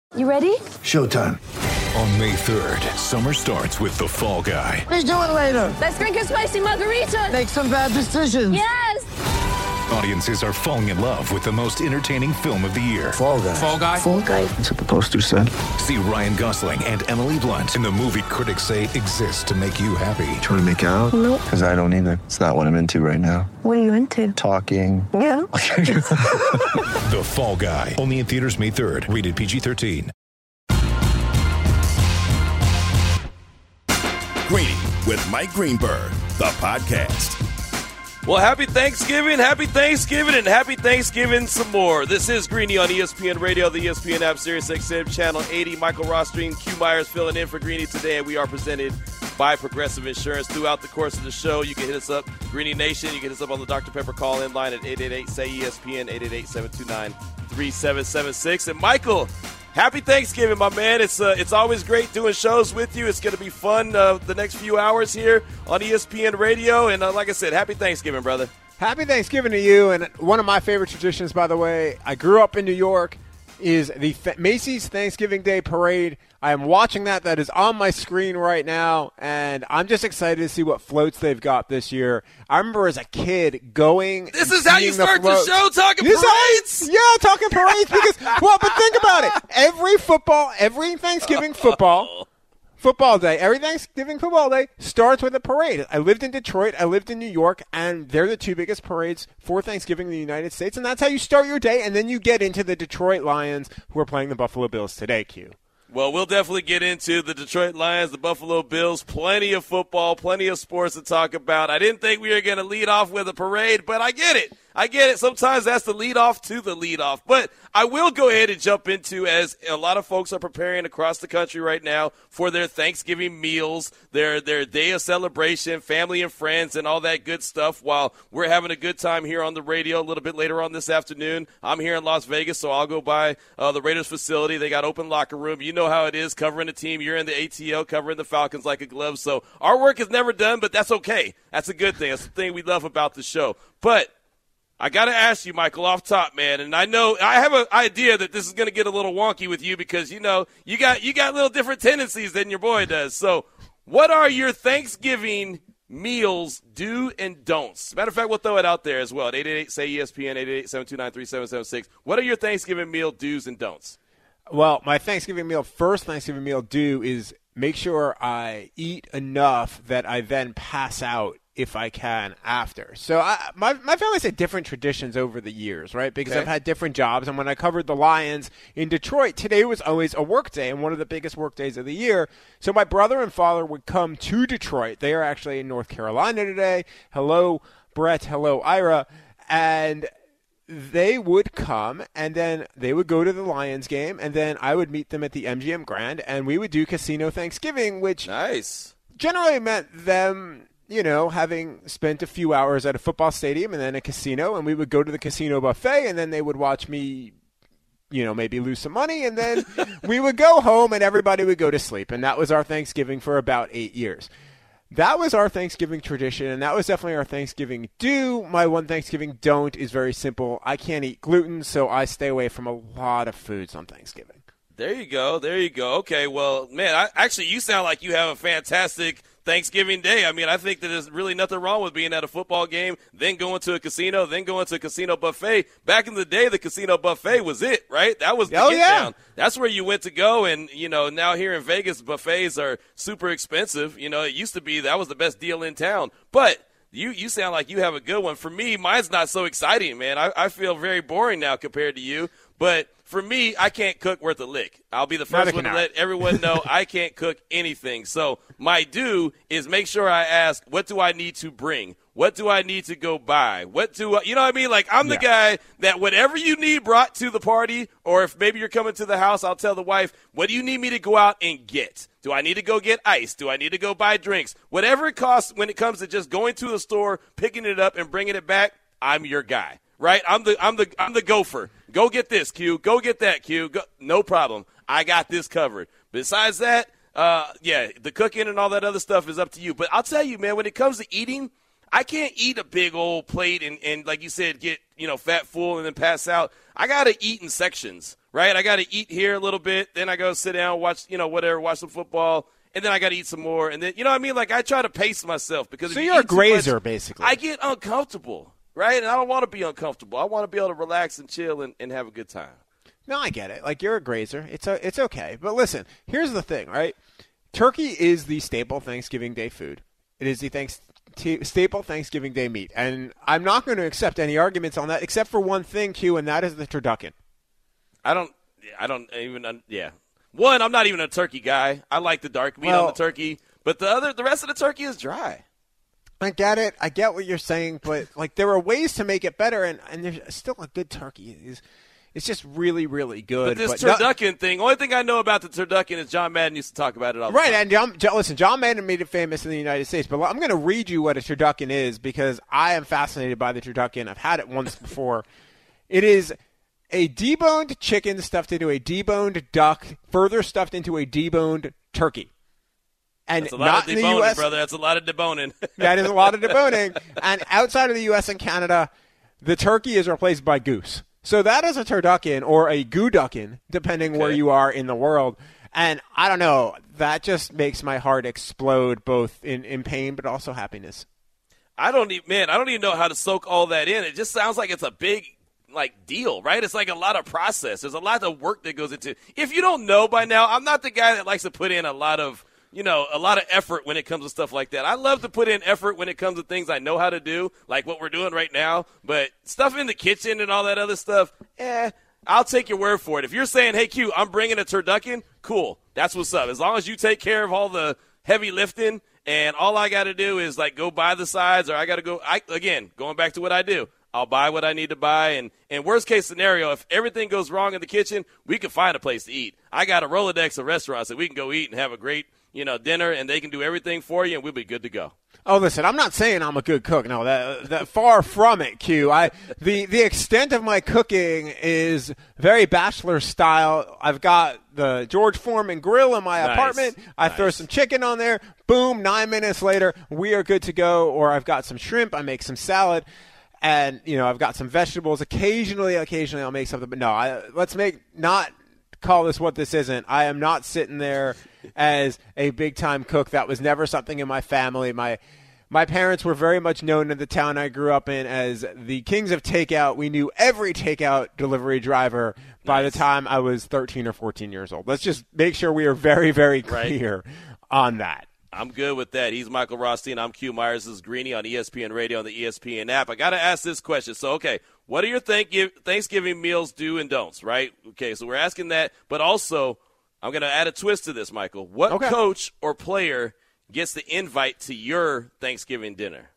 You ready? Showtime. On May 3rd, summer starts with The Fall Guy. Let's do it later. Let's drink a spicy margarita. Make some bad decisions. Yes! Audiences are falling in love with the most entertaining film of the year. Fall Guy. Fall Guy? Fall Guy. That's what the poster said. See Ryan Gosling and Emily Blunt in the movie critics say exists to make you happy. Trying to make it out? Nope. Because I don't either. It's not what I'm into right now. What are you into? Talking. Yeah. The Fall Guy. Only in theaters May 3rd. Rated PG-13. Greeny with Mike Greenberg, the podcast. Well, happy Thanksgiving, and happy Thanksgiving some more. This is Greeny on ESPN Radio, the ESPN app, Sirius XM, Channel 80. Michael Rothstein, Q Myers filling in for Greeny today, and we are presented by Progressive Insurance. Throughout the course of the show, you can hit us up, Greeny Nation. You can hit us up on the Dr. Pepper call-in line at 888-SAY-ESPN, 888-729-3776. And Michael, happy Thanksgiving, my man. It's always great doing shows with you. It's going to be fun the next few hours here on ESPN Radio. And like I said, happy Thanksgiving, brother. Happy Thanksgiving to you. And one of my favorite traditions, by the way, I grew up in New York, is the Macy's Thanksgiving Day Parade. I am watching that. That is on my screen right now, and I'm just excited to see what floats they've got this year. I remember as a kid going. This is how you start the show, talking parades? Yeah, talking parades. Because, but think about it. Every Thanksgiving football day, every Thanksgiving football day starts with a parade. I lived in Detroit, I lived in New York, and they're the two biggest parades for Thanksgiving in the United States, and that's how you start your day, and then you get into the Detroit Lions, who are playing the Buffalo Bills today, Q. Well, we'll definitely get into the Detroit Lions, the Buffalo Bills, plenty of football, plenty of sports to talk about. I didn't think we were going to lead off with a parade, but I get it. Sometimes that's the lead off to the lead off. But I will go ahead and jump into, as a lot of folks are preparing across the country right now for their Thanksgiving meals, their day of celebration, family and friends, and all that good stuff, while we're having a good time here on the radio a little bit later on this afternoon. I'm here in Las Vegas, so I'll go by the Raiders facility. They got open locker room. You know how it is covering the team. You're in the ATL covering the Falcons like a glove. So our work is never done, but that's okay. That's a good thing. That's the thing we love about the show. But I got to ask you, Michael, off top, man, and I know I have an idea that this is going to get a little wonky with you because, you know, you got little different tendencies than your boy does. So what are your Thanksgiving meals do and don'ts? Matter of fact, we'll throw it out there as well at 888-SAY-ESPN, 888-729-3776. What are your Thanksgiving meal do's and don'ts? Well, my first Thanksgiving meal do is make sure I eat enough that I then pass out if I can after. So my family's had different traditions over the years, right? Because I've had different jobs. And when I covered the Lions in Detroit, today was always a work day and one of the biggest work days of the year. So my brother and father would come to Detroit. They are actually in North Carolina today. Hello, Brett. Hello, Ira. And they would come, and then they would go to the Lions game, and then I would meet them at the MGM Grand, and we would do Casino Thanksgiving, which generally meant them, you know, having spent a few hours at a football stadium and then a casino, and we would go to the casino buffet, and then they would watch me, you know, maybe lose some money, and then we would go home, and everybody would go to sleep, and that was our Thanksgiving for about 8 years. That was our Thanksgiving tradition, and that was definitely our Thanksgiving do. My one Thanksgiving don't is very simple. I can't eat gluten, so I stay away from a lot of foods on Thanksgiving. There you go. Okay, well, man, actually, you sound like you have a fantastic Thanksgiving Day. I mean, I think that there's really nothing wrong with being at a football game, then going to a casino, then going to a casino buffet. Back in the day, the casino buffet was it, right? That was the get down. That's where you went to go, and, you know, now here in Vegas, buffets are super expensive. You know, it used to be that was the best deal in town. But you sound like you have a good one. For me, mine's not so exciting, man. I feel very boring now compared to you. But for me, I can't cook worth a lick. I'll be the first one to let everyone know I can't cook anything. So my do is make sure I ask, what do I need to bring? What do I need to go buy? You know what I mean? Like, I'm the guy that whatever you need brought to the party, or if maybe you're coming to the house, I'll tell the wife, what do you need me to go out and get? Do I need to go get ice? Do I need to go buy drinks? Whatever it costs when it comes to just going to the store, picking it up, and bringing it back, I'm your guy. Right? I'm the gopher. Go get this, Q. Go get that, Q. Go. No problem. I got this covered. Besides that, the cooking and all that other stuff is up to you. But I'll tell you, man, when it comes to eating, I can't eat a big old plate and like you said, get, you know, fat full and then pass out. I got to eat in sections, right? I got to eat here a little bit. Then I go sit down, watch, watch some football. And then I got to eat some more. And then, you know what I mean? Like, I try to pace myself because so you're a grazer, basically. I get uncomfortable, right? And I don't want to be uncomfortable. I want to be able to relax and chill and have a good time. No, I get it. Like, you're a grazer. It's okay. But listen, here's the thing, right? Turkey is the staple Thanksgiving Day food. It is the staple Thanksgiving Day meat. And I'm not going to accept any arguments on that except for one thing, Q, and that is the turducken. I don't even. One, I'm not even a turkey guy. I like the dark meat on the turkey, but the rest of the turkey is dry. I get it. I get what you're saying, but like there are ways to make it better, and there's still a good turkey. It's just really, really good. But this turducken thing, only thing I know about the turducken is John Madden used to talk about it all the time. Right, and listen, John Madden made it famous in the United States, but I'm going to read you what a turducken is because I am fascinated by the turducken. I've had it once before. It is a deboned chicken stuffed into a deboned duck, further stuffed into a deboned turkey. And that's a lot not of in the deboning, U.S. brother. That's a lot of deboning. That is a lot of deboning. And outside of the U.S. and Canada, the turkey is replaced by goose. So that is a turducken or a gooducken, depending where you are in the world. And I don't know. That just makes my heart explode, both in pain but also happiness. I don't even know how to soak all that in. It just sounds like it's a big deal, right? It's like a lot of process. There's a lot of work that goes into it. If you don't know by now, I'm not the guy that likes to put in a lot of effort when it comes to stuff like that. I love to put in effort when it comes to things I know how to do, like what we're doing right now. But stuff in the kitchen and all that other stuff, I'll take your word for it. If you're saying, hey, Q, I'm bringing a turducken, cool. That's what's up. As long as you take care of all the heavy lifting and all I got to do is go buy the sides, or I got to go, going back to what I do. I'll buy what I need to buy, and worst case scenario, if everything goes wrong in the kitchen, we can find a place to eat. I got a Rolodex of restaurants that we can go eat and have a great, dinner, and they can do everything for you, and we'll be good to go. Oh, listen, I'm not saying I'm a good cook. No, that far from it, Q. The extent of my cooking is very bachelor style. I've got the George Foreman grill in my apartment. I throw some chicken on there. Boom, 9 minutes later, we are good to go. Or I've got some shrimp. I make some salad. And, I've got some vegetables. Occasionally I'll make something. But no, let's not call this what this isn't. I am not sitting there as a big-time cook. That was never something in my family. My parents were very much known in the town I grew up in as the kings of takeout. We knew every takeout delivery driver by the time I was 13 or 14 years old. Let's just make sure we are very, very clear on that. I'm good with that. He's Michael Rothstein. I'm Q Myers. This is Greeny on ESPN Radio and the ESPN app. I got to ask this question. So, okay, what are your Thanksgiving meals do and don'ts, right? Okay, so we're asking that. But also, I'm going to add a twist to this, Michael. What coach or player gets the invite to your Thanksgiving dinner?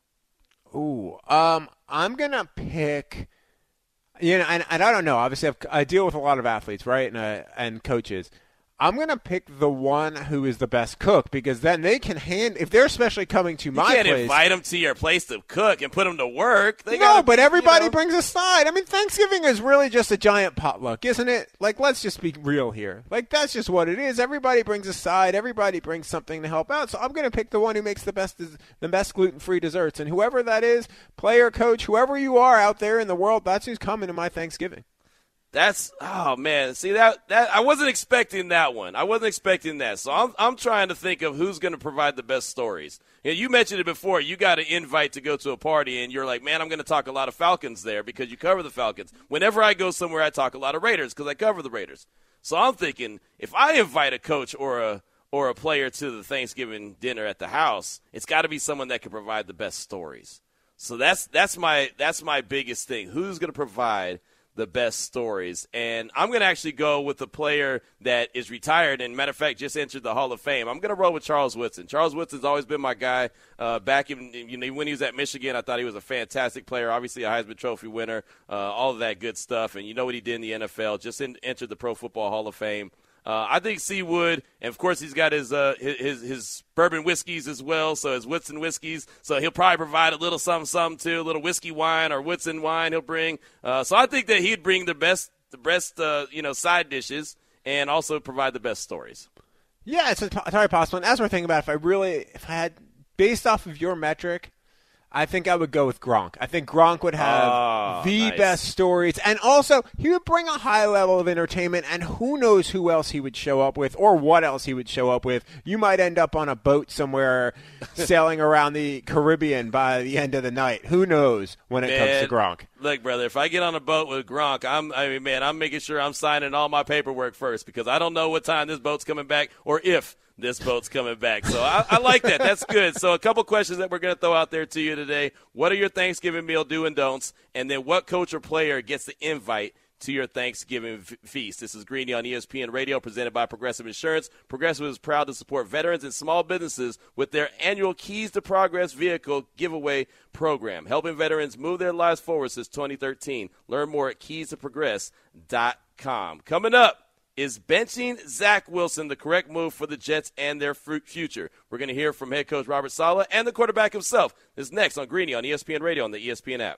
Ooh, I'm going to pick, and I don't know. Obviously, I deal with a lot of athletes, right, and coaches. I'm going to pick the one who is the best cook because then they can if they're especially coming to my place. You can't invite them to your place to cook and put them to work. But everybody brings a side. I mean, Thanksgiving is really just a giant potluck, isn't it? Like, let's just be real here. Like, that's just what it is. Everybody brings a side. Everybody brings something to help out. So I'm going to pick the one who makes the best gluten-free desserts. And whoever that is, player, coach, whoever you are out there in the world, that's who's coming to my Thanksgiving. Oh man, see that I wasn't expecting that one. I wasn't expecting that. So I'm trying to think of who's going to provide the best stories. You mentioned it before. You got an invite to go to a party, and you're like, man, I'm going to talk a lot of Falcons there because you cover the Falcons. Whenever I go somewhere, I talk a lot of Raiders because I cover the Raiders. So I'm thinking if I invite a coach or a player to the Thanksgiving dinner at the house, it's got to be someone that can provide the best stories. So that's my biggest thing. Who's going to provide the best stories? And I'm going to actually go with a player that is retired and, matter of fact, just entered the Hall of Fame. I'm going to roll with Charles Woodson. Charles Woodson's always been my guy. Back when he was at Michigan, I thought he was a fantastic player, obviously a Heisman Trophy winner, all of that good stuff. And you know what he did in the NFL, just entered the Pro Football Hall of Fame. I think C. Wood, and of course he's got his bourbon whiskeys as well, so his Woodson whiskeys. So he'll probably provide a little something too, a little whiskey wine or Woodson wine he'll bring. So I think that he'd bring the best side dishes and also provide the best stories. Yeah, it's entirely possible. And as we're thinking about it, if I had, based off of your metric, I think I would go with Gronk. I think Gronk would have the nice. best stories. And also, he would bring a high level of entertainment, and who knows who else he would show up with or what else he would show up with. You might end up on a boat somewhere sailing around the Caribbean by the end of the night. Who knows when it comes to Gronk. Look, brother, if I get on a boat with Gronk, I'm making sure I'm signing all my paperwork first because I don't know what time this boat's coming back or if this boat's coming back. So I like that. That's good. So a couple questions that we're going to throw out there to you today. What are your Thanksgiving meal do and don'ts? And then what coach or player gets the invite to your Thanksgiving feast? This is Greeny on ESPN Radio, presented by Progressive Insurance. Progressive is proud to support veterans and small businesses with their annual Keys to Progress vehicle giveaway program, helping veterans move their lives forward since 2013. Learn more at keystoprogress.com. Coming up, is benching Zach Wilson the correct move for the Jets and their future? We're going to hear from head coach Robert Saleh and the quarterback himself. This is next on Greeny on ESPN Radio on the ESPN app.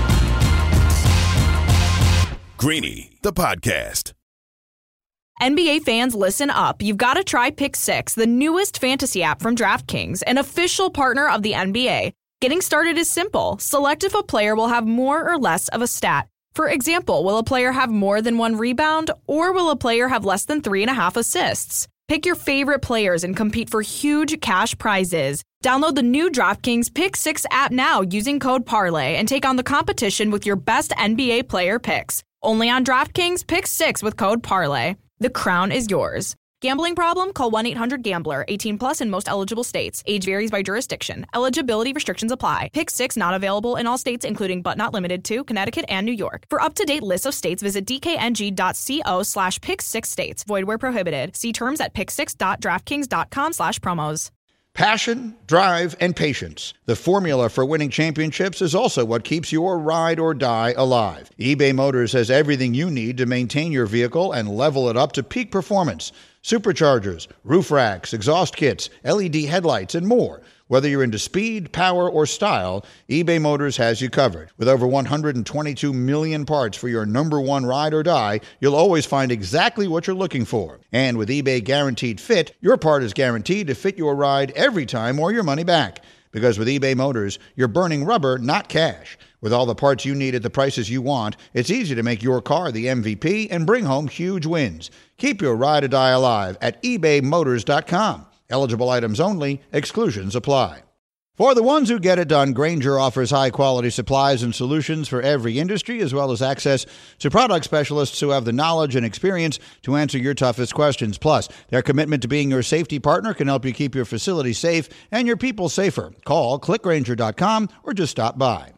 Greeny, the podcast. NBA fans, listen up. You've got to try Pick 6, the newest fantasy app from DraftKings, an official partner of the NBA. Getting started is simple. Select if a player will have more or less of a stat. For example, will a player have more than 1 rebound, or will a player have less than 3.5 assists? Pick your favorite players and compete for huge cash prizes. Download the new DraftKings Pick 6 app now using code Parlay and take on the competition with your best NBA player picks. Only on DraftKings Pick 6 with code Parlay. The crown is yours. Gambling problem? Call 1-800-GAMBLER. 18 plus in most eligible states. Age varies by jurisdiction. Eligibility restrictions apply. Pick 6 not available in all states, including but not limited to Connecticut and New York. For up-to-date lists of states, visit dkng.co/pick6states. Void where prohibited. See terms at pick6.draftkings.com/promos. Passion, drive, and patience. The formula for winning championships is also what keeps your ride or die alive. eBay Motors has everything you need to maintain your vehicle and level it up to peak performance. Superchargers, roof racks, exhaust kits, LED headlights, and more. Whether you're into speed, power, or style, eBay Motors has you covered. With over 122 million parts for your number one ride or die, you'll always find exactly what you're looking for. And with eBay Guaranteed Fit, your part is guaranteed to fit your ride every time or your money back. Because with eBay Motors, you're burning rubber, not cash. With all the parts you need at the prices you want, it's easy to make your car the MVP and bring home huge wins. Keep your ride or die alive at ebaymotors.com. Eligible items only. Exclusions apply. For the ones who get it done, Grainger offers high-quality supplies and solutions for every industry, as well as access to product specialists who have the knowledge and experience to answer your toughest questions. Plus, their commitment to being your safety partner can help you keep your facility safe and your people safer. Call, clickgrainger.com, or just stop by.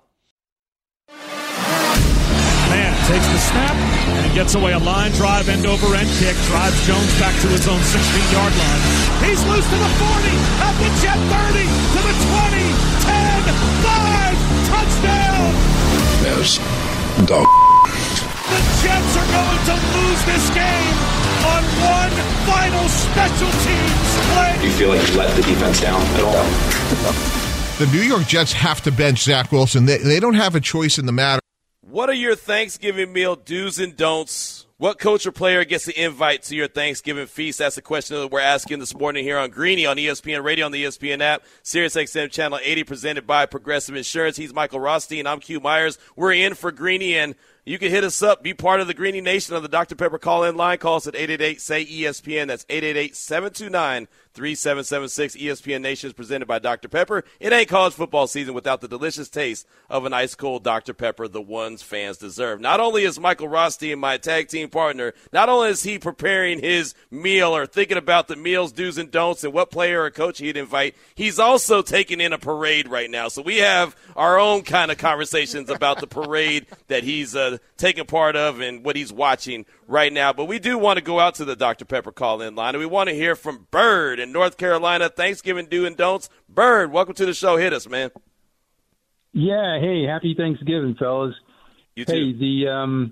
Man takes the snap and gets away a line drive, end-over-end kick, drives Jones back to his own 16-yard line. He's loose to the 40, at the Jet 30, to the 20, 10, 5, touchdown! Yes, dog. The Jets are going to lose this game on one final special teams play. Do you feel like you let the defense down at all? The New York Jets have to bench Zach Wilson. They don't have a choice in the matter. What are your Thanksgiving meal do's and don'ts? What coach or player gets the invite to your Thanksgiving feast? That's the question that we're asking this morning here on Greeny on ESPN Radio on the ESPN app, SiriusXM Channel 80, presented by Progressive Insurance. He's Michael Rothstein. I'm Q Myers. We're in for Greeny, and you can hit us up. Be part of the Greeny Nation on the Dr. Pepper call-in line. Call us at 888-SAY-ESPN. That's 888-729-3776. ESPN Nation is presented by Dr. Pepper. It ain't college football season without the delicious taste of an ice-cold Dr. Pepper, the ones fans deserve. Not only is Michael Rothstein my tag team partner, not only is he preparing his meal or thinking about the meals, do's, and don'ts and what player or coach he'd invite, he's also taking in a parade right now. So we have our own kind of conversations about the parade that he's taking part of and what he's watching right now. But we do want to go out to the Dr. Pepper call-in line, and we want to hear from Bird in North Carolina. Thanksgiving do and don'ts. Bird, welcome to the show. Hit us, man. Yeah, hey, happy Thanksgiving, fellas. You too. Hey, the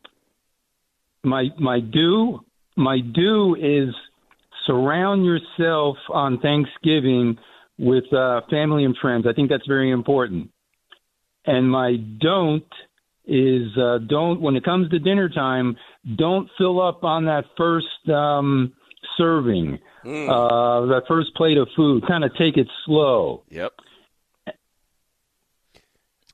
my do is surround yourself on Thanksgiving with family and friends. I think that's very important. And my don't is don't, when it comes to dinner time, don't fill up on that first serving, that first plate of food. Kind of take it slow. Yep.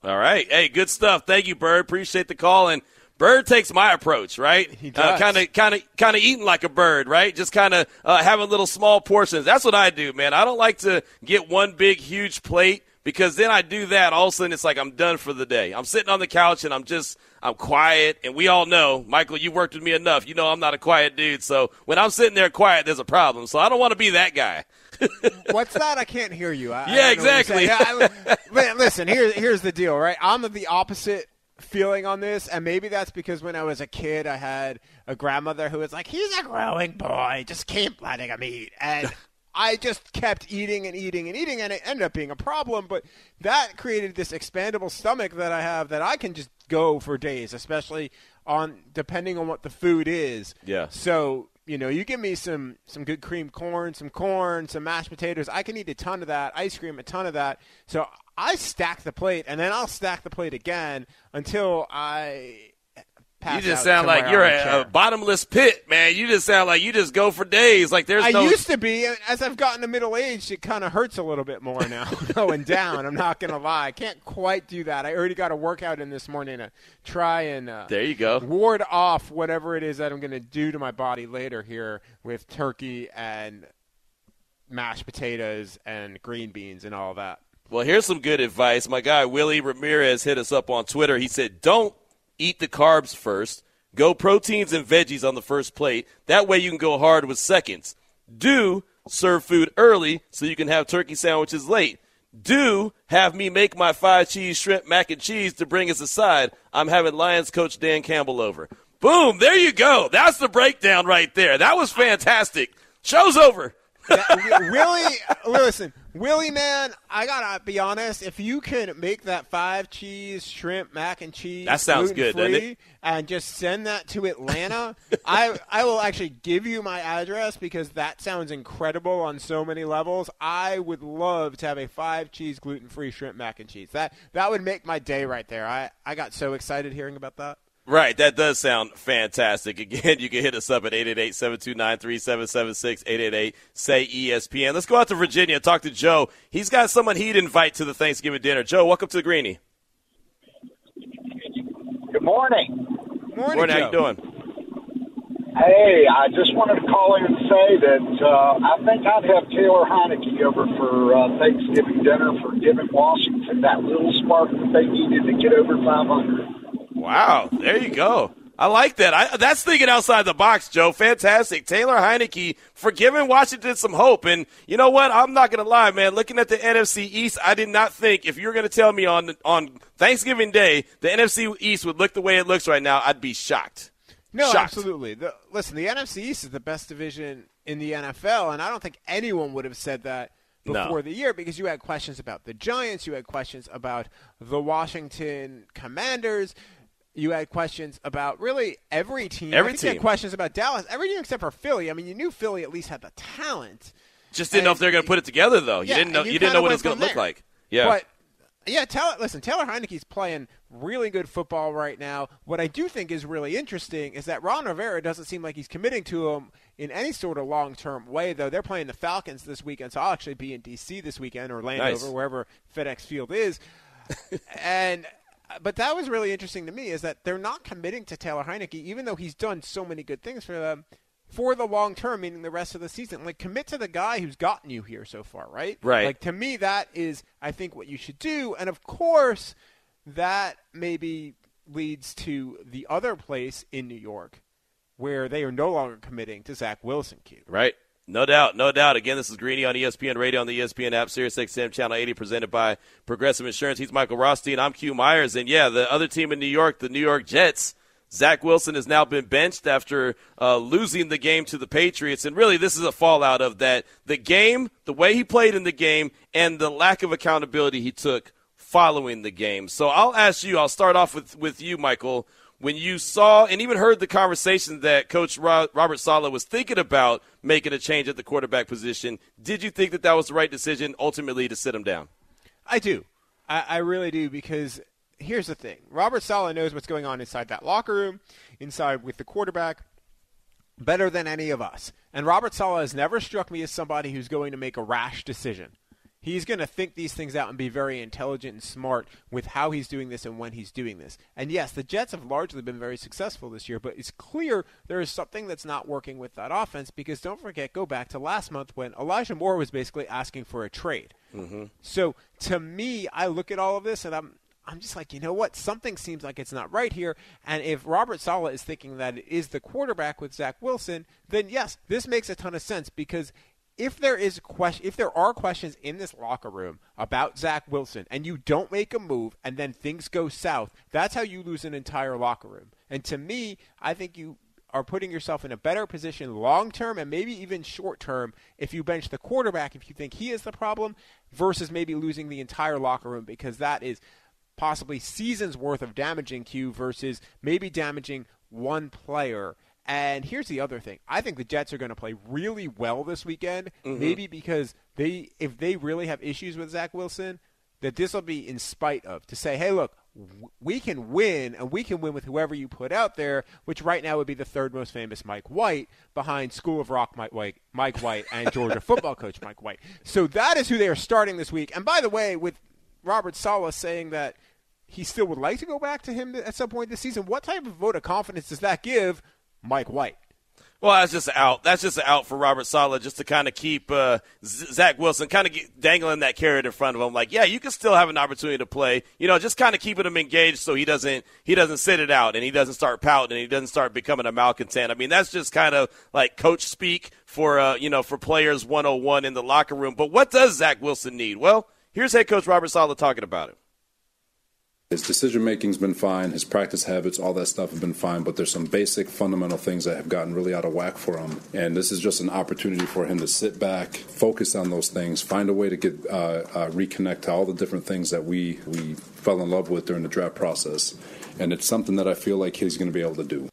All right. Hey, good stuff. Thank you, Bird. Appreciate the call. And Bird takes my approach, right? He does. Kind of eating like a bird, right? Just kind of having little small portions. That's what I do, man. I don't like to get one big, huge plate because then I do that. All of a sudden, it's like I'm done for the day. I'm sitting on the couch and I'm quiet. And we all know, Michael, you worked with me enough. You know I'm not a quiet dude. So when I'm sitting there quiet, there's a problem. So I don't want to be that guy. What's that? I can't hear you. Yeah, exactly. Listen, here's the deal, right? I'm the opposite feeling on this, and maybe that's because when I was a kid, I had a grandmother who was like, he's a growing boy, just keep letting him eat. And I just kept eating and eating and eating, and it ended up being a problem. But that created this expandable stomach that I have that I can just go for days, especially depending on what the food is. Yeah. So, you give me some good creamed corn, some mashed potatoes. I can eat a ton of that. Ice cream, a ton of that. So I stack the plate, and then I'll stack the plate again until I pass out. You just sound like you're a bottomless pit, man. You just sound like you just go for days. Like I used to be. As I've gotten to middle age, it kind of hurts a little bit more now going down. I'm not going to lie. I can't quite do that. I already got a workout in this morning to try and there you go. Ward off whatever it is that I'm going to do to my body later here with turkey and mashed potatoes and green beans and all that. Well, here's some good advice. My guy Willie Ramirez hit us up on Twitter. He said, don't eat the carbs first. Go proteins and veggies on the first plate. That way you can go hard with seconds. Do serve food early so you can have turkey sandwiches late. Do have me make my 5-cheese shrimp mac and cheese to bring us a side. I'm having Lions coach Dan Campbell over. Boom, there you go. That's the breakdown right there. That was fantastic. Show's over. Willie, man, I gotta be honest. If you can make that 5-cheese shrimp mac and cheese, that sounds good, doesn't it? And just send that to Atlanta, I will actually give you my address because that sounds incredible on so many levels. I would love to have a 5-cheese gluten-free shrimp mac and cheese. That would make my day right there. I got so excited hearing about that. Right, that does sound fantastic. Again, you can hit us up at 888-729-3776, 888-SAY-ESPN. Let's go out to Virginia and talk to Joe. He's got someone he'd invite to the Thanksgiving dinner. Joe, welcome to the Greenie. Good morning. Morning, how you doing? Hey, I just wanted to call in and say that I think I'd have Taylor Heineke over for Thanksgiving dinner for giving Washington that little spark that they needed to get over 500. Wow, there you go. I like that. That's thinking outside the box, Joe. Fantastic. Taylor Heineke for giving Washington some hope. And you know what? I'm not going to lie, man. Looking at the NFC East, I did not think if you were going to tell me on Thanksgiving Day the NFC East would look the way it looks right now, I'd be shocked. No, shocked. Absolutely. Listen, the NFC East is the best division in the NFL, and I don't think anyone would have said that before the year because you had questions about the Giants, you had questions about the Washington Commanders. You had questions about really every team. You had questions about Dallas. Every team except for Philly. I mean, you knew Philly at least had the talent. Just didn't know if they were going to put it together, though. You didn't know what it was going to look like. Yeah. But, Taylor Heineke's playing really good football right now. What I do think is really interesting is that Ron Rivera doesn't seem like he's committing to him in any sort of long-term way, though. They're playing the Falcons this weekend, so I'll actually be in D.C. this weekend or Landover, wherever FedEx Field is. But that was really interesting to me is that they're not committing to Taylor Heineke, even though he's done so many good things for them, for the long term, meaning the rest of the season. Like, commit to the guy who's gotten you here so far, right? Right. Like, to me, that is, I think, what you should do. And, of course, that maybe leads to the other place in New York where they are no longer committing to Zach Wilson, Q. Right. No doubt, no doubt. Again, this is Greenie on ESPN Radio on the ESPN app, SiriusXM Channel 80, presented by Progressive Insurance. He's Michael Rothstein. I'm Q Myers. And, the other team in New York, the New York Jets, Zach Wilson has now been benched after losing the game to the Patriots. And, really, this is a fallout of that. The game, the way he played in the game, and the lack of accountability he took following the game. So I'll ask you, I'll start off with you, Michael. When you saw and even heard the conversation that Coach Robert Saleh was thinking about making a change at the quarterback position, did you think that was the right decision ultimately to sit him down? I do. I really do, because here's the thing. Robert Saleh knows what's going on inside that locker room, inside with the quarterback, better than any of us. And Robert Saleh has never struck me as somebody who's going to make a rash decision. He's going to think these things out and be very intelligent and smart with how he's doing this and when he's doing this. And yes, the Jets have largely been very successful this year, but it's clear there is something that's not working with that offense because don't forget, go back to last month when Elijah Moore was basically asking for a trade. Mm-hmm. So to me, I look at all of this and I'm just like, you know what? Something seems like it's not right here. And if Robert Saleh is thinking that it is the quarterback with Zach Wilson, then yes, this makes a ton of sense because if there are questions in this locker room about Zach Wilson and you don't make a move and then things go south, that's how you lose an entire locker room. And to me, I think you are putting yourself in a better position long-term and maybe even short-term if you bench the quarterback, if you think he is the problem, versus maybe losing the entire locker room because that is possibly seasons worth of damaging Q versus maybe damaging one player. And here's the other thing. I think the Jets are going to play really well this weekend, maybe because if they really have issues with Zach Wilson, that this will be in spite of, to say, hey, look, we can win, and we can win with whoever you put out there, which right now would be the third most famous Mike White behind School of Rock Mike White and Georgia football coach Mike White. So that is who they are starting this week. And by the way, with Robert Saleh saying that he still would like to go back to him at some point this season, what type of vote of confidence does that give Mike White? Well, that's just an out. That's just an out for Robert Saleh, just to kind of keep Zach Wilson kind of dangling that carrot in front of him. Like, yeah, you can still have an opportunity to play. You know, just kind of keeping him engaged so he doesn't sit it out and he doesn't start pouting and he doesn't start becoming a malcontent. I mean, that's just kind of like coach speak for for players 101 in the locker room. But what does Zach Wilson need? Well, here's head coach Robert Saleh talking about it. His decision-making's been fine. His practice habits, all that stuff have been fine. But there's some basic fundamental things that have gotten really out of whack for him. And this is just an opportunity for him to sit back, focus on those things, find a way to get reconnect to all the different things that we fell in love with during the draft process. And it's something that I feel like he's going to be able to do.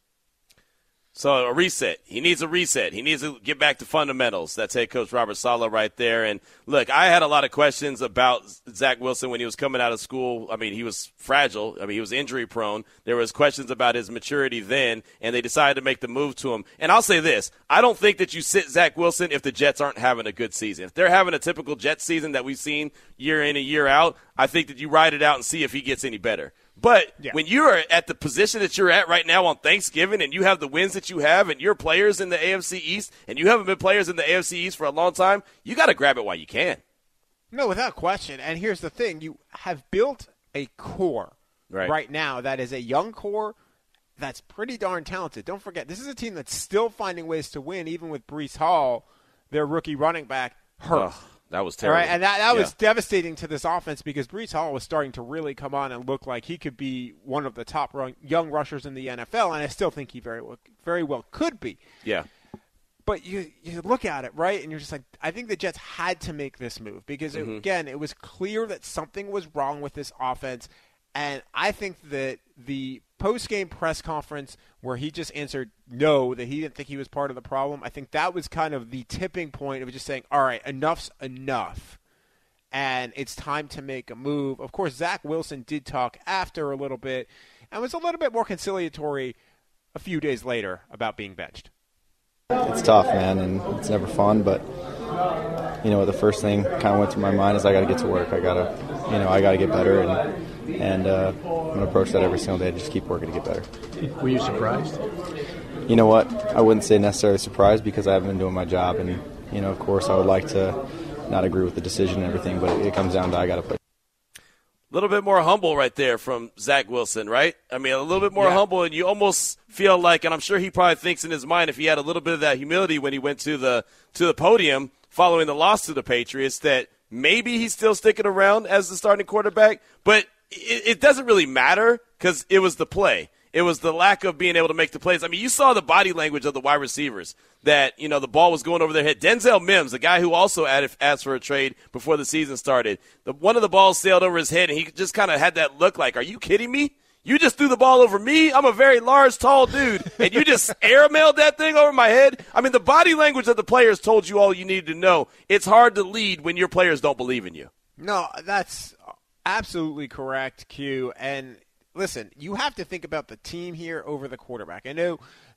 So a reset. He needs a reset. He needs to get back to fundamentals. That's head coach Robert Saleh right there. And, look, I had a lot of questions about Zach Wilson when he was coming out of school. I mean, he was fragile. I mean, he was injury-prone. There was questions about his maturity then, and they decided to make the move to him. And I'll say this. I don't think that you sit Zach Wilson if the Jets aren't having a good season. If they're having a typical Jets season that we've seen year in and year out, I think that you ride it out and see if he gets any better. But when you are at the position that you're at right now on Thanksgiving and you have the wins that you have and you're players in the AFC East and you haven't been players in the AFC East for a long time, you got to grab it while you can. No, without question. And here's the thing. You have built a core right now that is a young core that's pretty darn talented. Don't forget, this is a team that's still finding ways to win, even with Breece Hall, their rookie running back, hurt. That was terrible. Right, and that was devastating to this offense because Breece Hall was starting to really come on and look like he could be one of the top young rushers in the NFL, and I still think he very well could be. Yeah. But you look at it, right, and you're just like, I think the Jets had to make this move because, again, it was clear that something was wrong with this offense, and I think that the post-game press conference where he just answered no, that he didn't think he was part of the problem, I think that was kind of the tipping point of just saying, all right, enough's enough, and it's time to make a move. Of course, Zach Wilson did talk after a little bit and was a little bit more conciliatory a few days later about being benched. It's tough, man, and it's never fun, but the first thing kind of went through my mind is I got to get to work. I got to get better, and I'm going to approach that every single day to just keep working to get better. Were you surprised? You know what? I wouldn't say necessarily surprised because I haven't been doing my job, and of course I would like to not agree with the decision and everything, but it comes down to I got to play. A little bit more humble right there from Zach Wilson, right? I mean, a little bit more humble, and you almost feel like, and I'm sure he probably thinks in his mind if he had a little bit of that humility when he went to the podium following the loss to the Patriots, that maybe he's still sticking around as the starting quarterback. But it doesn't really matter because it was the play. It was the lack of being able to make the plays. I mean, you saw the body language of the wide receivers that, the ball was going over their head. Denzel Mims, the guy who also asked for a trade before the season started, one of the balls sailed over his head, and he just kind of had that look like, are you kidding me? You just threw the ball over me? I'm a very large, tall dude, and you just airmailed that thing over my head? I mean, the body language of the players told you all you needed to know. It's hard to lead when your players don't believe in you. No, that's absolutely correct, Q, and listen, you have to think about the team here over the quarterback. I know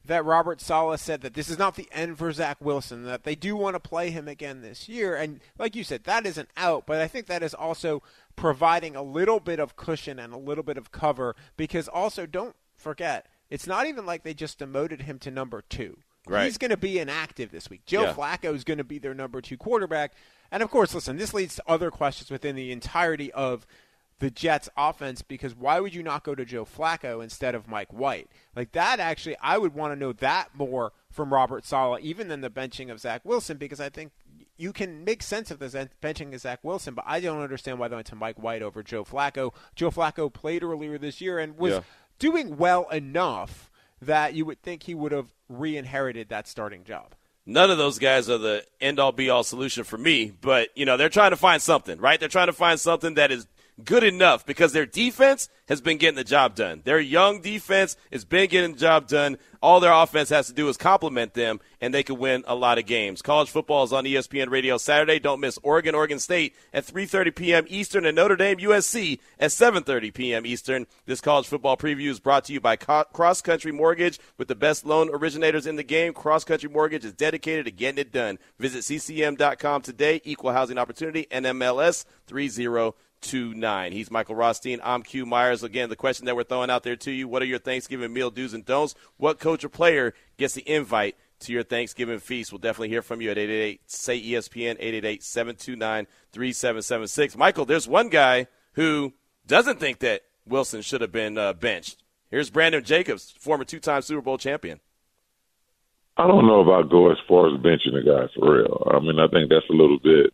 that Robert Saleh said that this is not the end for Zach Wilson, that they do want to play him again this year. And like you said, that isn't out, but I think that is also providing a little bit of cushion and a little bit of cover, because also don't forget, it's not even like they just demoted him to number 2. Right. He's going to be inactive this week. Joe Flacco is going to be their number 2 quarterback. And, of course, listen, this leads to other questions within the entirety of the Jets offense, because why would you not go to Joe Flacco instead of Mike White? Like that, actually, I would want to know that more from Robert Saleh, even than the benching of Zach Wilson, because I think you can make sense of the benching of Zach Wilson, but I don't understand why they went to Mike White over Joe Flacco. Joe Flacco played earlier this year and was doing well enough that you would think he would have re-inherited that starting job. None of those guys are the end-all, be-all solution for me, but, they're trying to find something, right? They're trying to find something that is good enough, because their defense has been getting the job done. Their young defense has been getting the job done. All their offense has to do is complement them, and they could win a lot of games. College football is on ESPN Radio Saturday. Don't miss Oregon State at 3:30 p.m. Eastern and Notre Dame USC at 7:30 p.m. Eastern. This college football preview is brought to you by Cross Country Mortgage. With the best loan originators in the game, Cross Country Mortgage is dedicated to getting it done. Visit ccm.com today. Equal housing opportunity, NMLS 3029. He's Michael Rothstein. I'm Q Myers. Again, the question that we're throwing out there to you, what are your Thanksgiving meal do's and don'ts? What coach or player gets the invite to your Thanksgiving feast? We'll definitely hear from you at 888-SAY-ESPN, 888-729-3776. Michael, there's one guy who doesn't think that Wilson should have been benched. Here's Brandon Jacobs, former 2-time Super Bowl champion. I don't know if I'd go as far as benching a guy for real. I mean, I think that's a little bit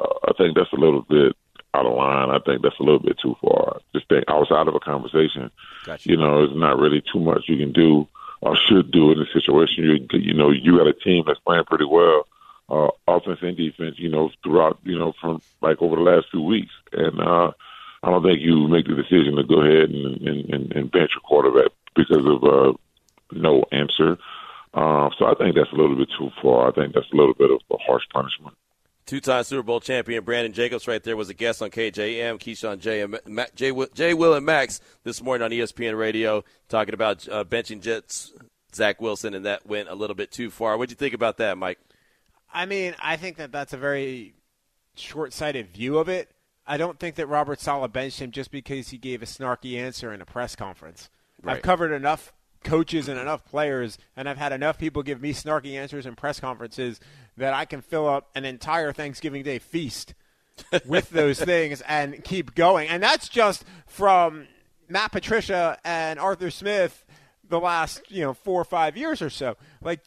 out of line. I think that's a little bit too far. Just think outside of a conversation. Gotcha. There's not really too much you can do or should do in this situation. You got a team that's playing pretty well, offense and defense, throughout, from like over the last few weeks. And I don't think you make the decision to go ahead and bench your quarterback because of no answer. So I think that's a little bit too far. I think that's a little bit of a harsh punishment. 2-time Super Bowl champion Brandon Jacobs right there was a guest on KJM, Keyshawn, Jay, Will, and Max this morning on ESPN Radio, talking about benching Jets Zach Wilson, and that went a little bit too far. What do you think about that, Mike? I mean, I think that that's a very short-sighted view of it. I don't think that Robert Saleh benched him just because he gave a snarky answer in a press conference. Right. I've covered enough coaches and enough players, and I've had enough people give me snarky answers in press conferences that I can fill up an entire Thanksgiving Day feast with those things and keep going. And that's just from Matt Patricia and Arthur Smith the last 4 or 5 years or so. Like,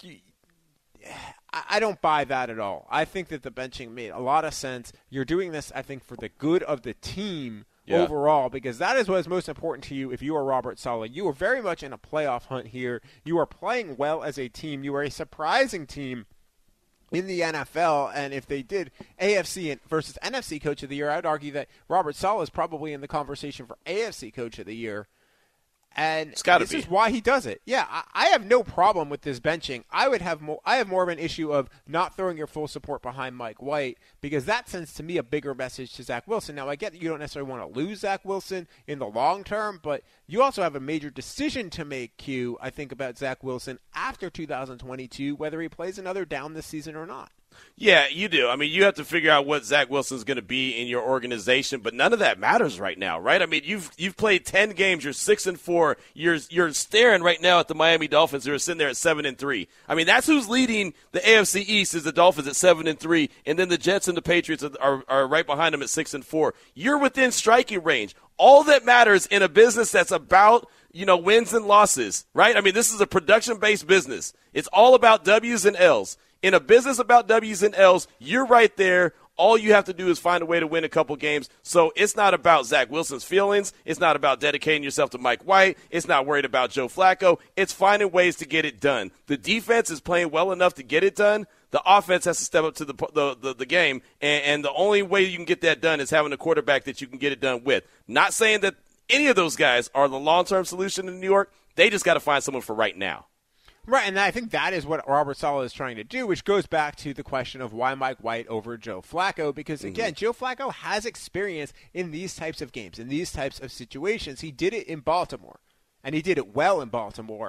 I don't buy that at all. I think that the benching made a lot of sense. You're doing this, I think, for the good of the team overall, because that is what is most important to you if you are Robert Saleh. You are very much in a playoff hunt here. You are playing well as a team. You are a surprising team in the NFL, and if they did AFC versus NFC Coach of the Year, I would argue that Robert Saleh is probably in the conversation for AFC Coach of the Year. And this is why he does it. Yeah, I have no problem with this benching. I have more of an issue of not throwing your full support behind Mike White, because that sends to me a bigger message to Zach Wilson. Now, I get that you don't necessarily want to lose Zach Wilson in the long term, but you also have a major decision to make, Q, I think, about Zach Wilson after 2022, whether he plays another down this season or not. Yeah, you do. I mean, you have to figure out what Zach Wilson's going to be in your organization, but none of that matters right now, right? I mean, you've played 10 games, you're 6-4, you're staring right now at the Miami Dolphins who are sitting there at 7-3. I mean, that's who's leading the AFC East is the Dolphins at 7-3, and then the Jets and the Patriots are right behind them at 6-4. You're within striking range. All that matters in a business that's about wins and losses, right? I mean, this is a production-based business. It's all about W's and L's. In a business about W's and L's, you're right there. All you have to do is find a way to win a couple games. So it's not about Zach Wilson's feelings. It's not about dedicating yourself to Mike White. It's not worried about Joe Flacco. It's finding ways to get it done. The defense is playing well enough to get it done. The offense has to step up to the game, and the only way you can get that done is having a quarterback that you can get it done with. Not saying that any of those guys are the long-term solution in New York. They just got to find someone for right now. Right, and I think that is what Robert Saleh is trying to do, which goes back to the question of why Mike White over Joe Flacco, because, again, Joe Flacco has experience in these types of games, in these types of situations. He did it in Baltimore, and he did it well in Baltimore.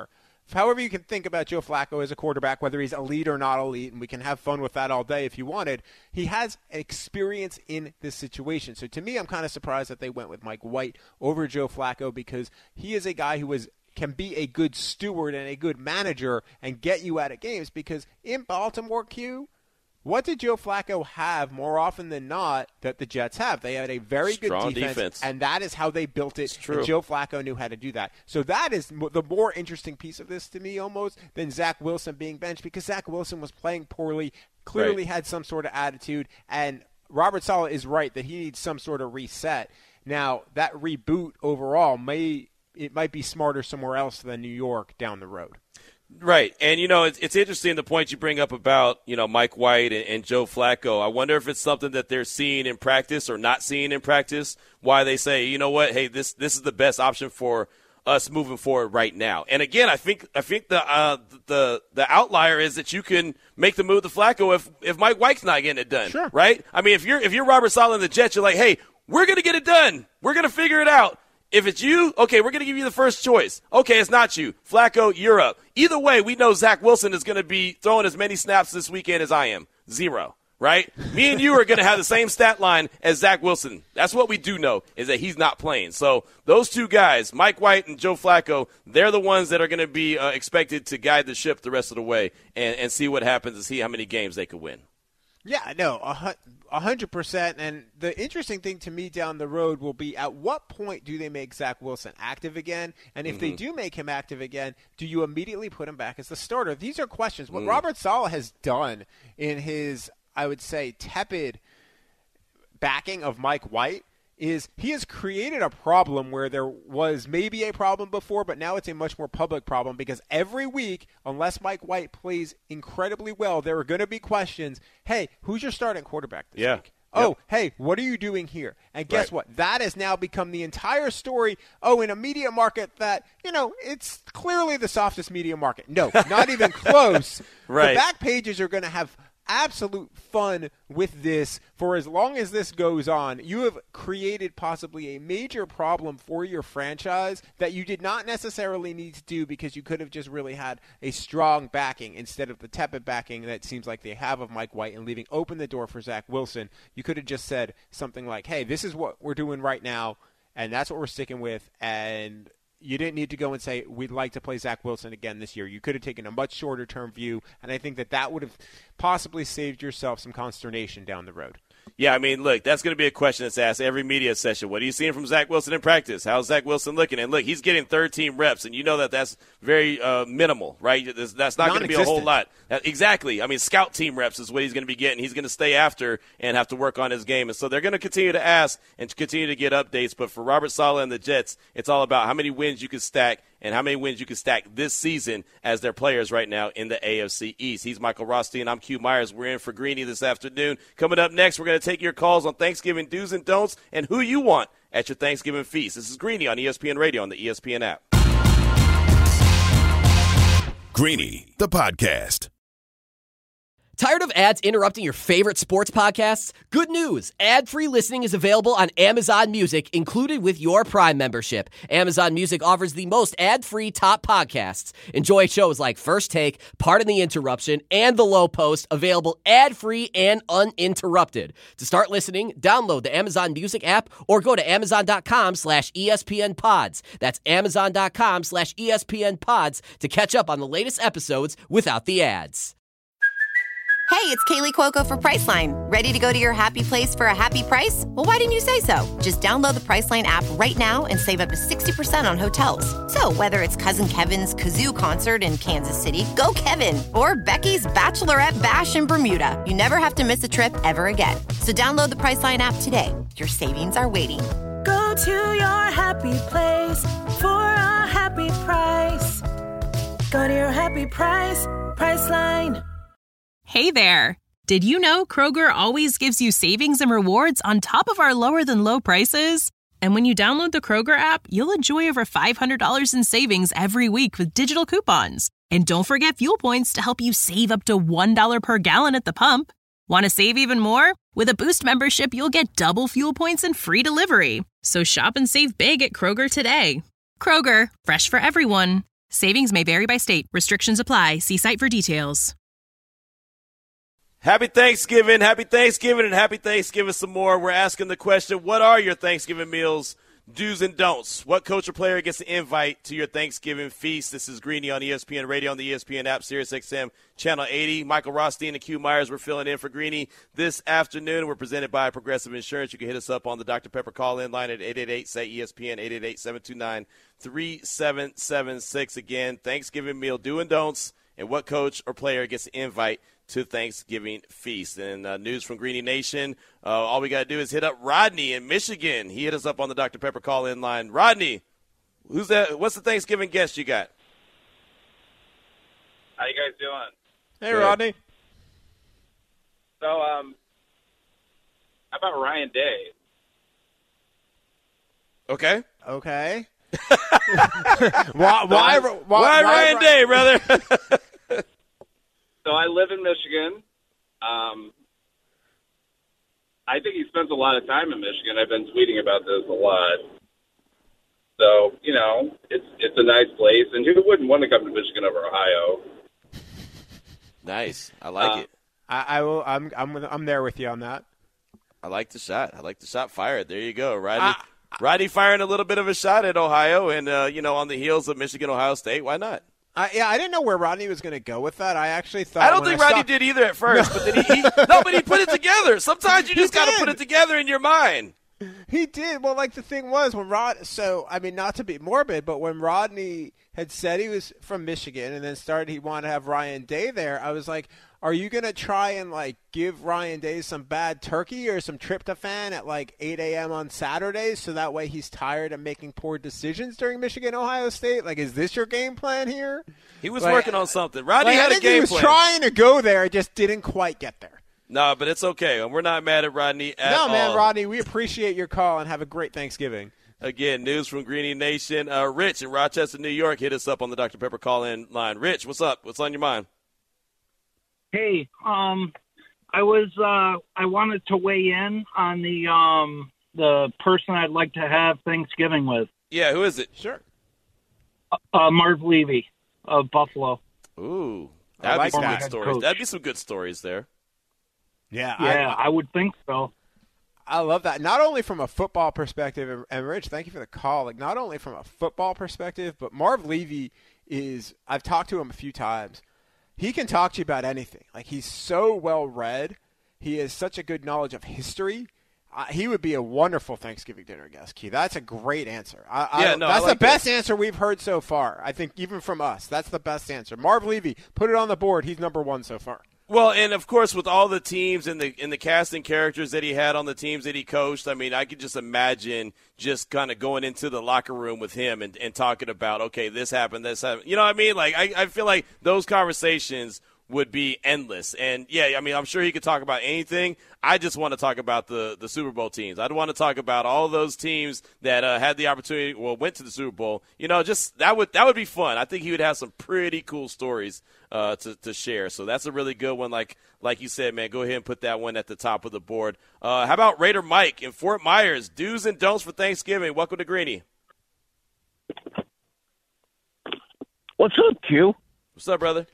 however you can think about Joe Flacco as a quarterback, whether he's elite or not elite, and we can have fun with that all day if you wanted, he has experience in this situation. So to me, I'm kind of surprised that they went with Mike White over Joe Flacco, because he is a guy who can be a good steward and a good manager and get you out of games. Because in Baltimore, Q, what did Joe Flacco have more often than not that the Jets have? They had a very good defense, and that is how they built it. And Joe Flacco knew how to do that. So that is the more interesting piece of this to me almost than Zach Wilson being benched, because Zach Wilson was playing poorly, clearly had some sort of attitude, and Robert Saleh is right that he needs some sort of reset. Now, that reboot overall might be smarter somewhere else than New York down the road. Right. And, it's interesting the point you bring up about, Mike White and Joe Flacco. I wonder if it's something that they're seeing in practice or not seeing in practice, why they say, you know what, hey, this is the best option for us moving forward right now. And again, I think the outlier is that you can make the move to Flacco if Mike White's not getting it done. Sure. Right? I mean, if you're Robert Saleh and the Jets, you're like, hey, we're going to get it done. We're going to figure it out. If it's you, okay, we're going to give you the first choice. Okay, it's not you. Flacco, you're up. Either way, we know Zach Wilson is going to be throwing as many snaps this weekend as I am. 0, right? Me and you are going to have the same stat line as Zach Wilson. That's what we do know, is that he's not playing. So those two guys, Mike White and Joe Flacco, they're the ones that are going to be expected to guide the ship the rest of the way and see what happens and see how many games they could win. Yeah, no, 100%. And the interesting thing to me down the road will be, at what point do they make Zach Wilson active again? And if they do make him active again, do you immediately put him back as the starter? These are questions. What Robert Saleh has done in his, I would say, tepid backing of Mike White is he has created a problem where there was maybe a problem before, but now it's a much more public problem, because every week, unless Mike White plays incredibly well, there are going to be questions. Hey, who's your starting quarterback this week? Oh, hey, what are you doing here? And guess what? That has now become the entire story. Oh, in a media market that, it's clearly the softest media market. No, not even close. Right. The back pages are going to have absolute fun with this for as long as this goes on. You have created possibly a major problem for your franchise that you did not necessarily need to do, because you could have just really had a strong backing instead of the tepid backing that seems like they have of Mike White, and leaving open the door for Zach Wilson. You could have just said something like, hey, this is what we're doing right now, and that's what we're sticking with, and you didn't need to go and say, we'd like to play Zach Wilson again this year. You could have taken a much shorter-term view, and I think that would have possibly saved yourself some consternation down the road. Yeah, I mean, look, that's going to be a question that's asked every media session. What are you seeing from Zach Wilson in practice? How's Zach Wilson looking? And look, he's getting third-team reps, and you know that's very minimal, right? That's not going to be a whole lot. Exactly. I mean, scout team reps is what he's going to be getting. He's going to stay after and have to work on his game. And so they're going to continue to ask and continue to get updates. But for Robert Saleh and the Jets, it's all about how many wins you can stack and how many wins you can stack this season as their players right now in the AFC East. He's Michael Rothstein. I'm Q Myers. We're in for Greeny this afternoon. Coming up next, we're going to take your calls on Thanksgiving do's and don'ts and who you want at your Thanksgiving feast. This is Greeny on ESPN Radio on the ESPN app. Greeny, the podcast. Tired of ads interrupting your favorite sports podcasts? Good news! Ad-free listening is available on Amazon Music, included with your Prime membership. Amazon Music offers the most ad-free top podcasts. Enjoy shows like First Take, Pardon the Interruption, and The Low Post, available ad-free and uninterrupted. To start listening, download the Amazon Music app or go to Amazon.com/ESPN Pods. That's Amazon.com/ESPN Pods to catch up on the latest episodes without the ads. Hey, it's Kaylee Cuoco for Priceline. Ready to go to your happy place for a happy price? Well, why didn't you say so? Just download the Priceline app right now and save up to 60% on hotels. So whether it's Cousin Kevin's Kazoo Concert in Kansas City, go Kevin, or Becky's Bachelorette Bash in Bermuda, you never have to miss a trip ever again. So download the Priceline app today. Your savings are waiting. Go to your happy place for a happy price. Go to your happy price, Priceline. Hey there! Did you know Kroger always gives you savings and rewards on top of our lower-than-low prices? And when you download the Kroger app, you'll enjoy over $500 in savings every week with digital coupons. And don't forget fuel points to help you save up to $1 per gallon at the pump. Want to save even more? With a Boost membership, you'll get double fuel points and free delivery. So shop and save big at Kroger today. Kroger, fresh for everyone. Savings may vary by state. Restrictions apply. See site for details. Happy Thanksgiving, and happy Thanksgiving some more. We're asking the question, what are your Thanksgiving meals, do's and don'ts? What coach or player gets an invite to your Thanksgiving feast? This is Greeny on ESPN Radio, on the ESPN app, SiriusXM, Channel 80. Michael Rothstein and Q Myers, we're filling in for Greeny this afternoon. We're presented by Progressive Insurance. You can hit us up on the Dr. Pepper call-in line at 888-SAY-ESPN, 888-729-3776. Again, Thanksgiving meal, do and don'ts, and what coach or player gets an invite to Thanksgiving feast. And news from Greeny Nation, all we got to do is hit up Rodney in Michigan. He hit us up on the Dr. Pepper call-in line. Rodney, who's that? What's the Thanksgiving guest you got? How you guys doing? Hey, good. Rodney. So, how about Ryan Day? Okay. Why Ryan Day, brother? So I live in Michigan. I think he spends a lot of time in Michigan. I've been tweeting about this a lot. So, you know, it's a nice place. And who wouldn't want to come to Michigan over Ohio? Nice. I like it. I'm there with you on that. I like the shot. Fired. There you go. Rodney firing a little bit of a shot at Ohio and, on the heels of Michigan, Ohio State. Why not? I didn't know where Rodney was going to go with that. I actually thought. I don't think Rodney did either at first, but then but he put it together. Sometimes you just got to put it together in your mind. He did. Well, like the thing was when not to be morbid, but when Rodney had said he was from Michigan and then he wanted to have Ryan Day there, I was like, are you going to try and give Ryan Day some bad turkey or some tryptophan at 8 a.m. on Saturdays so that way he's tired of making poor decisions during Michigan, Ohio State? Is this your game plan here? He was working on something. Rodney had a game plan. He was trying to go there, just didn't quite get there. No, but it's okay. We're not mad at Rodney at all. No, man, Rodney, we appreciate your call and have a great Thanksgiving. Again, news from Greeny Nation. Rich in Rochester, New York, hit us up on the Dr. Pepper call-in line. Rich, what's up? What's on your mind? Hey, I wanted to weigh in on the person I'd like to have Thanksgiving with. Yeah, who is it? Sure. Marv Levy of Buffalo. Ooh, that'd be some good stories. That'd be some good stories there. Yeah, I would think so. I love that. Not only from a football perspective, and Rich, thank you for the call. Not only from a football perspective, but Marv Levy I've talked to him a few times. He can talk to you about anything. He's so well read. He has such a good knowledge of history. He would be a wonderful Thanksgiving dinner guest, Key. That's a great answer. That's the best answer we've heard so far. I think even from us, that's the best answer. Marv Levy, put it on the board. He's number one so far. Well, and of course, with all the teams and the casting characters that he had on the teams that he coached, I mean, I could just imagine just kind of going into the locker room with him and talking about, okay, this happened. You know what I mean? I feel like those conversations would be endless. And, yeah, I mean, I'm sure he could talk about anything. I just want to talk about the Super Bowl teams. I'd want to talk about all those teams that had the opportunity, went to the Super Bowl. Just that would be fun. I think he would have some pretty cool stories to share. So that's a really good one. Like you said, man, go ahead and put that one at the top of the board. How about Raider Mike in Fort Myers? Do's and don'ts for Thanksgiving. Welcome to Greeny. What's up, Q? What's up, brother?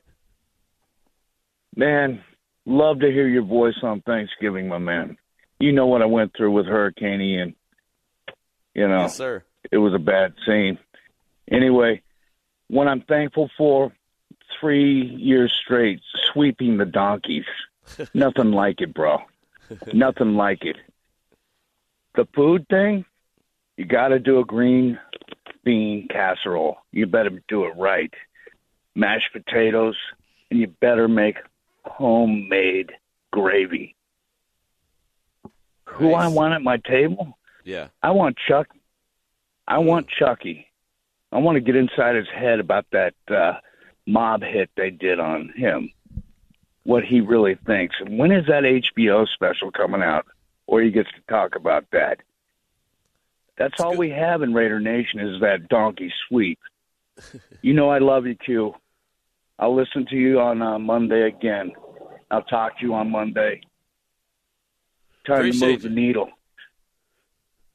Man, love to hear your voice on Thanksgiving, my man. You know what I went through with Hurricane Ian. Yes, sir. It was a bad scene. Anyway, what I'm thankful for, 3 years straight, sweeping the donkeys. Nothing like it, bro. Nothing like it. The food thing, you got to do a green bean casserole. You better do it right. Mashed potatoes, and you better make homemade gravy. Nice. Who I want at my table? Yeah. I want Chuck. I want Chucky. I want to get inside his head about that mob hit they did on him. What he really thinks. And when is that HBO special coming out where he gets to talk about that? That's all we have in Raider Nation is that donkey sweep. You know I love you, Q. I'll listen to you on Monday again. I'll talk to you on Monday. Time to move the needle.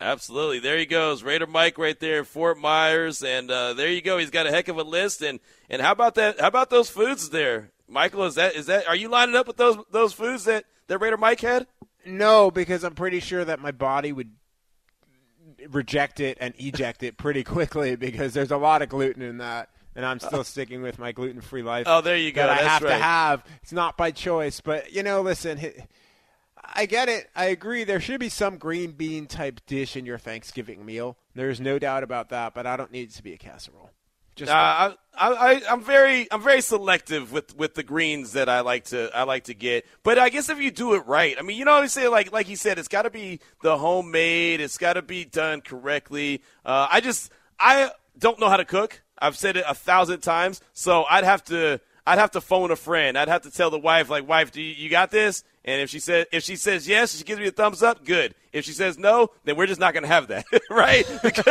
Absolutely. There he goes. Raider Mike right there in Fort Myers. And there you go. He's got a heck of a list. And how about that? How about those foods there? Michael, is that are you lining up with those foods that Raider Mike had? No, because I'm pretty sure that my body would reject it and eject it pretty quickly because there's a lot of gluten in that. And I'm still sticking with my gluten-free life. Oh, there you go. That I That's have right. to have. It's not by choice. But, listen, I get it. I agree. There should be some green bean type dish in your Thanksgiving meal. There's no doubt about that. But I don't need it to be a casserole. I'm very selective with the greens that I like to get. But I guess if you do it right, I mean, you know what I'm saying? Like he said, it's got to be the homemade. It's got to be done correctly. I don't know how to cook. I've said it 1,000 times, so I'd have to phone a friend. I'd have to tell the wife, like, wife, do you got this? And if she says yes, she gives me a thumbs up, good. If she says no, then we're just not going to have that, right?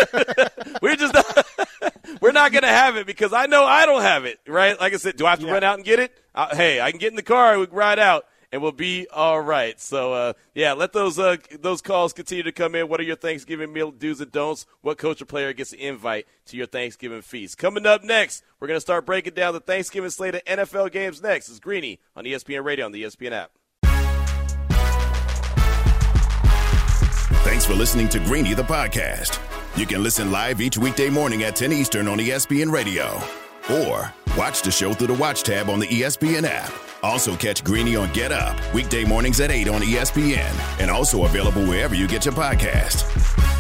We're not going to have it because I know I don't have it, right? Like I said, do I have to run out and get it? Hey, I can get in the car, we can ride out, and we'll be all right. So, let those calls continue to come in. What are your Thanksgiving meal do's and don'ts? What coach or player gets an invite to your Thanksgiving feast? Coming up next, we're going to start breaking down the Thanksgiving slate of NFL games next. It's Greeny on ESPN Radio on the ESPN app. Thanks for listening to Greeny, the podcast. You can listen live each weekday morning at 10 Eastern on ESPN Radio. Or watch the show through the Watch tab on the ESPN app. Also catch Greeny on Get Up, weekday mornings at 8 on ESPN. And also available wherever you get your podcast.